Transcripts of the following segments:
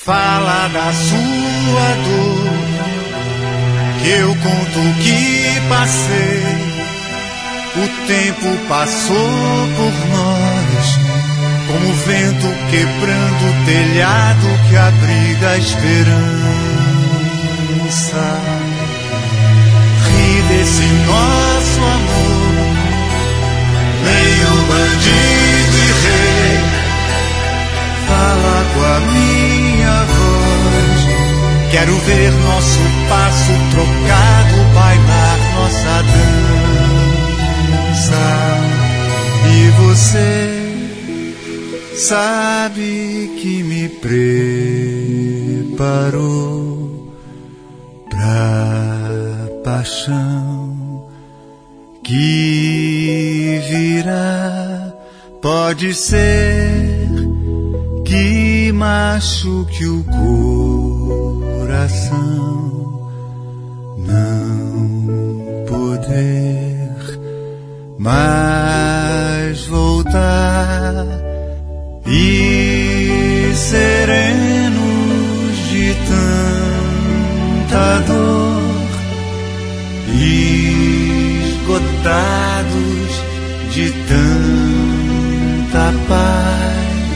Fala da sua dor, que eu conto o que passei. O tempo passou por nós, como o vento quebrando o telhado que abriga a esperança. Ri desse nosso amor, meio bandido e rei. Fala com a minha voz, quero ver nosso passo trocado, bailar nossa dança. E você sabe que me preparou pra paixão que virá. Pode ser que machuque o coração, não poder mais voltar, e serenos de tanta dor, esgotados de tanta paz,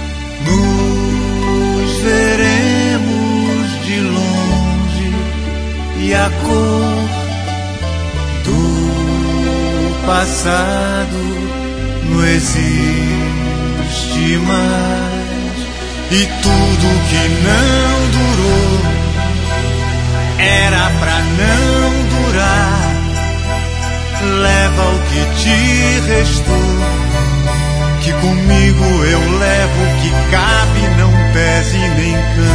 nos veremos de longe e a cor do passado não existe mais. E tudo que não durou era pra não durar. Leva o que te restou, que comigo eu levo o que cabe, não pese nem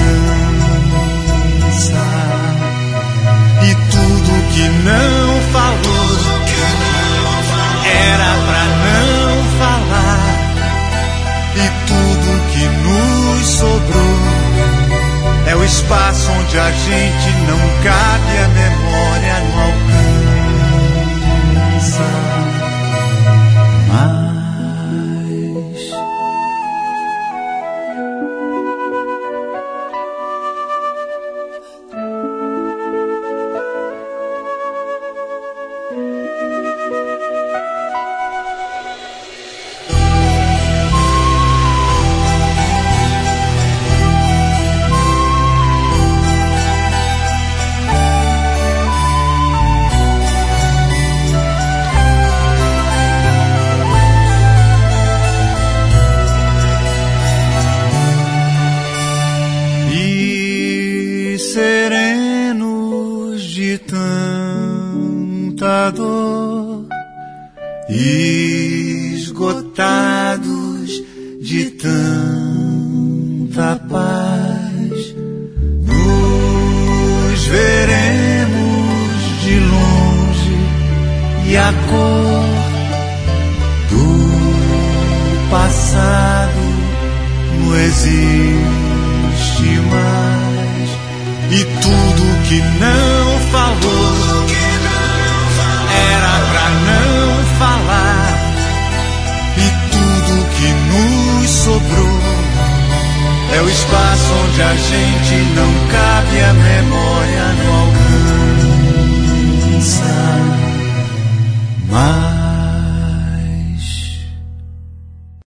cansa. E tudo que não falou era pra não falar. E tudo que nos sobrou é o espaço onde a gente não cabe, a memória não alcança mais. Serenos de tanta dor, esgotados de tanta paz, nos veremos de longe e a cor do passado não existe mais. E tudo que não falou era pra não falar. E tudo que nos sobrou é o espaço onde a gente não cabe, a memória não alcança mais.